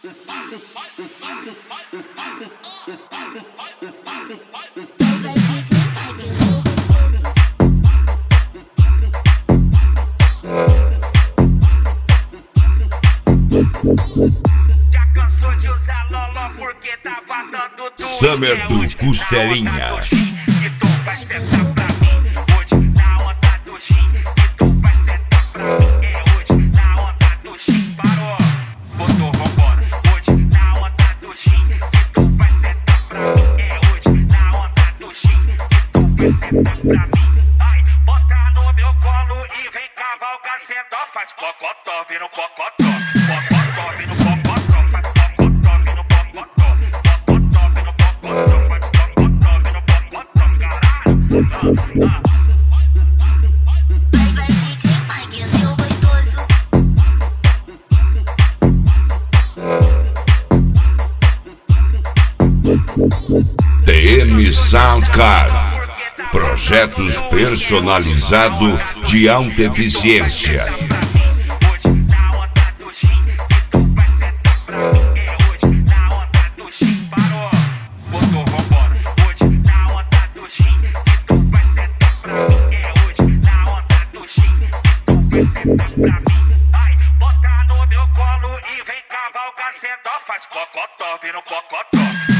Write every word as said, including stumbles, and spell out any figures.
Já cansou de usar loló porque tava dando dor. Summer do Costelinha. E tu vai sentar pra mim hoje na onda do gin. E tu vai sentar pra mim é hoje na onda do gin. Parou, botou, vambora. Hoje na onda do gin. E tu vai sentar pra mim é hoje na onda do gin. E tu vai sentar pra mim. Ai, bota no meu colo e vem cavalgar sendo. Faz pocotó, vira um pocotó. Pocotó, vira um pocotó. Faz pocotó, vira um pocotó. Pocotó, vira um pocotó. Faz pocotó, vira um pocotó. Caralho. Ah, ah. Vai, vai, D J Mike, seu gostoso. T M Soundcard. Projetos personalizados de alta eficiência. Hoje na onda do gin, e tu vai sentar pra mim é hoje na onda do gin. Parou, botou, vambora. Hoje na onda do gin, e tu vai sentar pra mim é hoje na onda do gin. E tu vai sentar pra mim. Ai, bota no meu colo e vem cavalgar sendo. Faz pocotó, vira um pocotó.